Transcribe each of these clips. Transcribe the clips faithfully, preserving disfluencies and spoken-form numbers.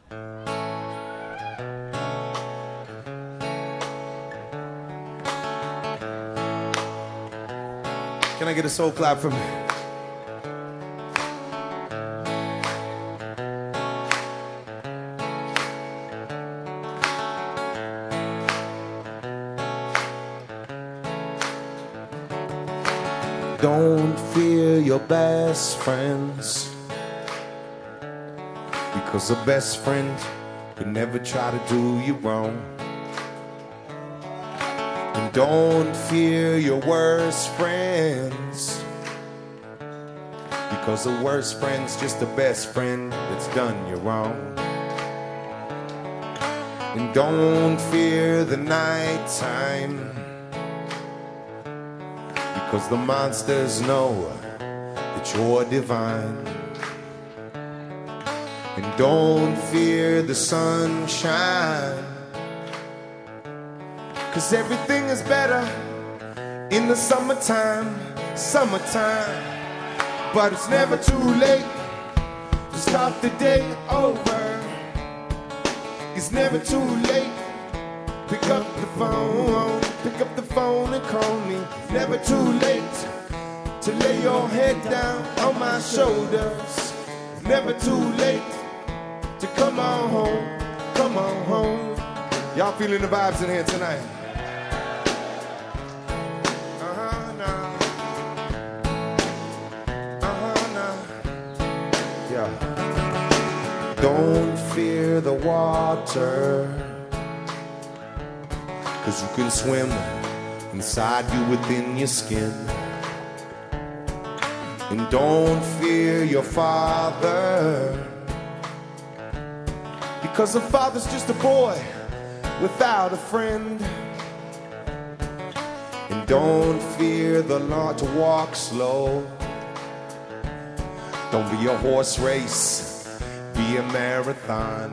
Can I get a soul clap from me? Don't fear your best friends, because a best friend could never try to do you wrong. And don't fear your worst friends, because the worst friend's just the best friend that's done you wrong. And don't fear the nighttime, because the monsters know that you're divine. And don't fear the sunshine, cause everything is better in the summertime, summertime. But it's never too late to start the day over. It's never too late. Pick up the phone, pick up the phone and call me. It's never too late to lay your head down on my shoulders. It's never too late to come on home, come on home. Y'all feeling the vibes in here tonight? Uh-huh, now. Uh-huh, now. Yeah. Don't fear the water, cause you can swim inside you within your skin. And don't fear your father, because a father's just a boy without a friend. And don't fear the law to walk slow. Don't be a horse race, be a marathon.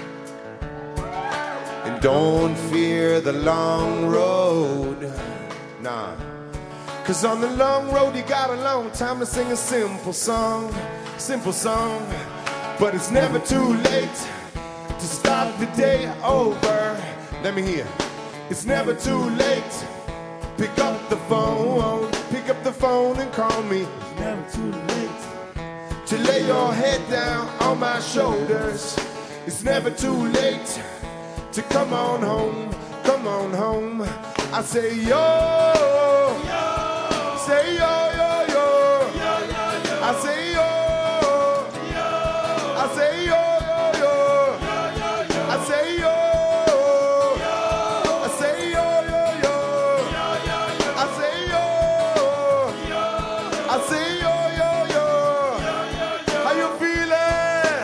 And don't fear the long road, nah. Cause on the long road you got a long time to sing a simple song, simple song. But it's never too late to start the day over. Let me hear. It's never too late. Pick up the phone, pick up the phone and call me. It's never too late to lay your head down on my shoulders. It's never too late to come on home, come on home. I say yo, yo. Say yo, yo, yo, yo, yo, yo. I say yo, yo. I say yo, yo, yo, yo, yo, yo. I say yo, yo. I say yo, yo, yo, yo, yo, yo. I say yo, yo. I say yo, yo, yo, yo, yo, yo. How you feeling?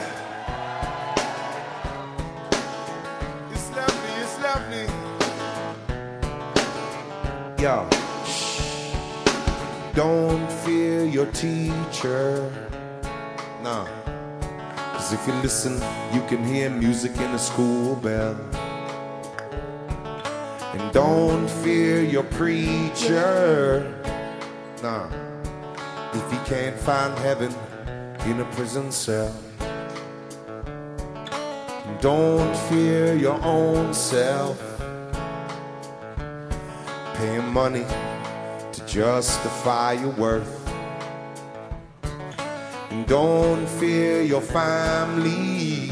It's lovely, it's lovely. Yo. Don't fear your teacher, nah. Cause if you listen, you can hear music in the school bell. And don't fear your preacher, nah. If he can't find heaven in a prison cell. And don't fear your own self, paying money to justify your worth. And don't fear your family,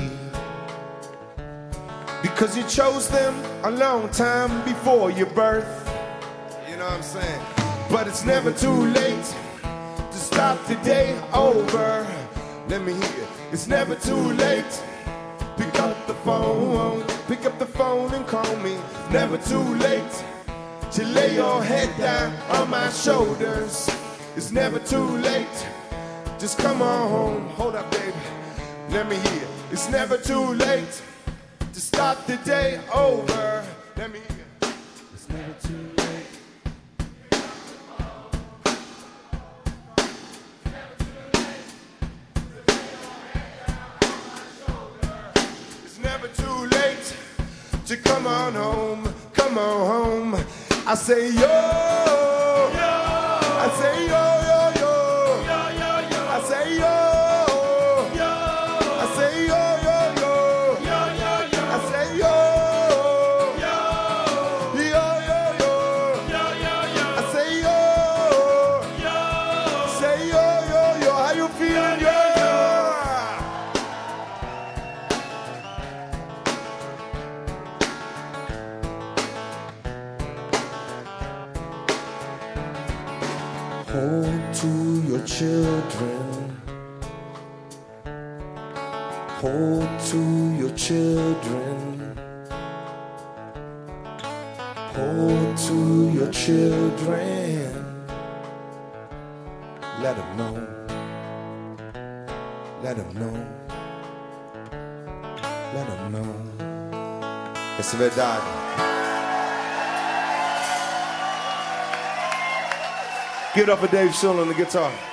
because you chose them a long time before your birth. You know what I'm saying? But it's never too late to start the day over. Let me hear. It's never too late. Pick up the phone, pick up the phone and call me. It's never too late to lay your head down on my shoulders. It's never too late. Just come on home. Hold up, baby. Let me hear. It's never too late to start the day over. Let me hear. It's never too late. It's never too late to come on home. Come on home. I say yo, yo. I say yo, yo, yo, yo, yo, yo. I say yo, yo. I say yo, yo, yo, yo, to your children. Hold to your children. Hold to your children. Let them know. Let them know. Let them know. It's verdade. Give it up for Dave Schill on the guitar.